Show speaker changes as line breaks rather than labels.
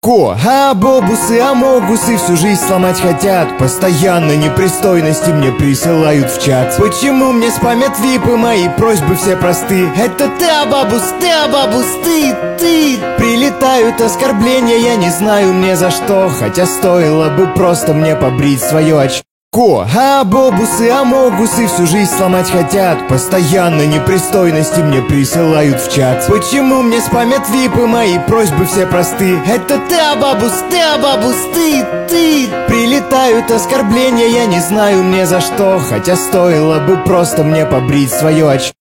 А бобусы, амогусы всю жизнь сломать хотят. Постоянно непристойности мне присылают в чат. Почему мне спамят випы, мои просьбы все просты? Это ты, абабус, ты. Прилетают оскорбления, я не знаю мне за что. Хотя стоило бы просто мне побрить свое очко. А бобусы, амогусы всю жизнь сломать хотят. Постоянно непристойности мне присылают в чат. Почему мне спамят випы, мои просьбы все просты? Это ты, абабус, ты. Прилетают оскорбления, я не знаю мне за что. Хотя стоило бы просто мне побрить свое очко.